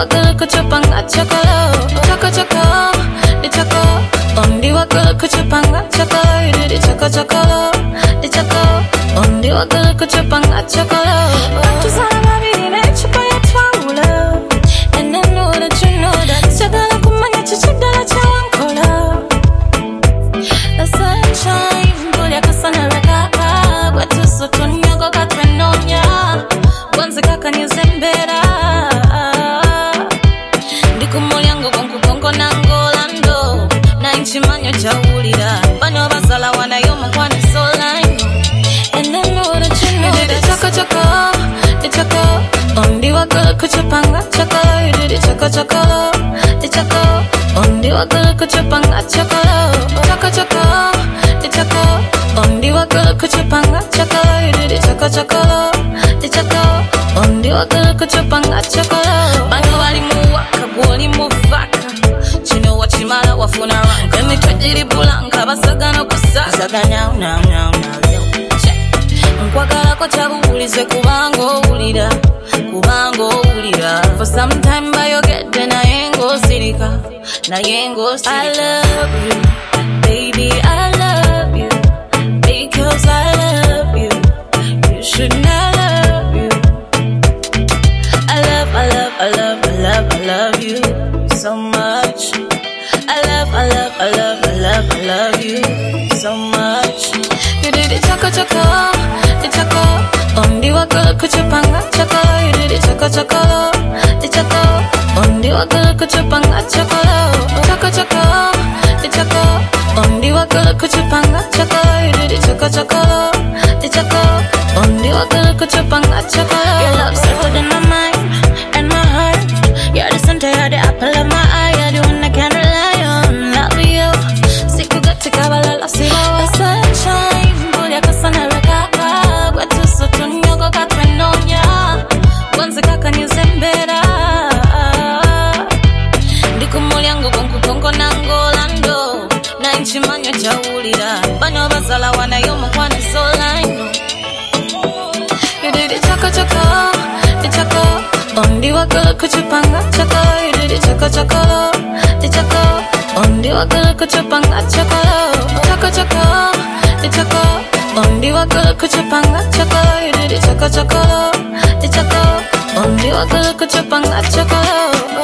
wakal kuchupanga chakalo, chaka chaka, the chaka. Ondi wakal kuchupanga chakalo, you did it chaka chakalo, the chaka. Ondi wakal kuchupanga chakalo. Tuzana bine chupa ya twaula, and I know that you know that. Chakala kumanya chichakala chawankola. The sunshine, kulia kasana rakaka, watu sotonya goka twenonya, wanzi kaka nyuzembera. Ndikumulyango kongo nangolando, na inchimanyo chawulira, banyo basala wanayomu kwani solanyo. And I know that you know that. Chaka chaka, the chaka. Ondi wakal kuchupanga chakalo, you did it chaka chakalo, the chaka. Ondi wakal kuchupanga chakalo, chaka chaka, the chaka. Ondi wakal kuchupanga chakalo, you did it chaka chakalo, the chaka. Ondi wakal kuchupanga chakalo. Banyo wali muwaka, gwoli muvaka. Chino wachimala wafuna ranka. Emi twajiri bulanka, basagana kusaka. Sagana now. Nkwagala kwa chabulize kubango ulira. For some time by your get then I ain't go sirika. I love you, baby, I love you. Because I love you, you should not love you. I love you so much. I love you so much. You did it chaka chaka, the chaka. Ondi wakal kuchupanga chakalo, you did it chaka chakalo, the chaka. Ondi wakal kuchupanga chakalo, chaka chaka, the chaka. Ondi wakal kuchupanga chakalo, you did it chaka chakalo, the chaka. Ondi wakal kuchupanga chakalo. Your love settled in my mind and my heart. You're the center, you're the apple of my eye. You're the one I can't rely on. Love you, siku gati kabala la siwa. The sunshine, bulia kasana rakaka. Watu soto nyogo katwenonya, wanzi kaka nyuzembera. Ndikumulyango kongo nangolando, na inchimanyo chawulira, banyo basala wanayomu kwani solanyo. You did it chaka chaka, the chaka. Ondi wakal kuchupanga chakalo, you did it chaka chakalo, the chaka. Ondi wakal kuchupanga chakalo, chaka chaka, the chaka. Ondi wakal kuchupanga chakalo, you did it chaka chakalo, the chaka. Ondi wakal kuchupanga chakalo.